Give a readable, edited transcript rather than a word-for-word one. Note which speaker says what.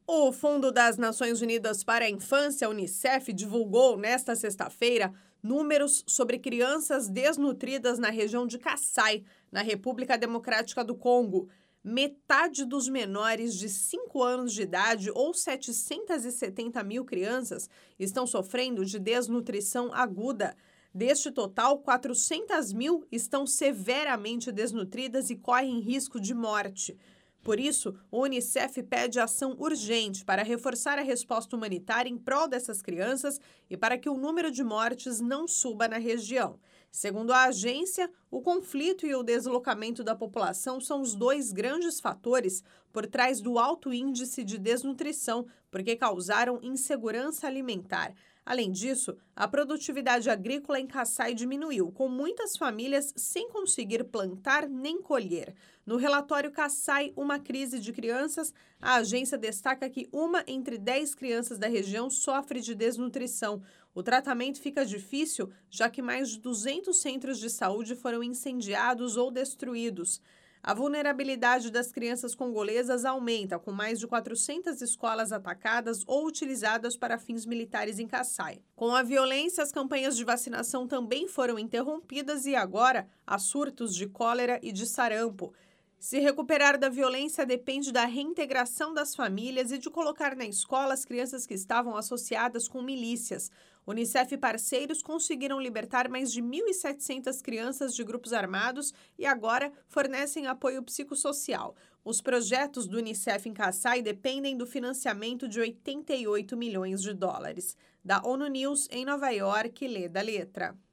Speaker 1: O Fundo das Nações Unidas para a Infância, Unicef, divulgou nesta sexta-feira números sobre crianças desnutridas na região de Kasaï, na República Democrática do Congo. Metade dos menores de 5 anos de idade, ou 770 mil crianças, estão sofrendo de desnutrição aguda. Deste total, 400 mil estão severamente desnutridas e correm risco de morte. Por isso, o Unicef pede ação urgente para reforçar a resposta humanitária em prol dessas crianças e para que o número de mortes não suba na região. Segundo a agência, o conflito e o deslocamento da população são os dois grandes fatores por trás do alto índice de desnutrição, porque causaram insegurança alimentar. Além disso, a produtividade agrícola em Kasaï diminuiu, com muitas famílias sem conseguir plantar nem colher. No relatório Kasaï, uma crise de crianças, a agência destaca que 1 entre 10 crianças da região sofre de desnutrição. O tratamento fica difícil, já que mais de 200 centros de saúde foram incendiados ou destruídos. A vulnerabilidade das crianças congolesas aumenta, com mais de 400 escolas atacadas ou utilizadas para fins militares em Kasaï. Com a violência, as campanhas de vacinação também foram interrompidas e agora há surtos de cólera e de sarampo. Se recuperar da violência depende da reintegração das famílias e de colocar na escola as crianças que estavam associadas com milícias. Unicef e parceiros conseguiram libertar mais de 1.700 crianças de grupos armados e agora fornecem apoio psicossocial. Os projetos do Unicef em Kasaï dependem do financiamento de 88 milhões de dólares. Da ONU News, em Nova York, Leda Letra.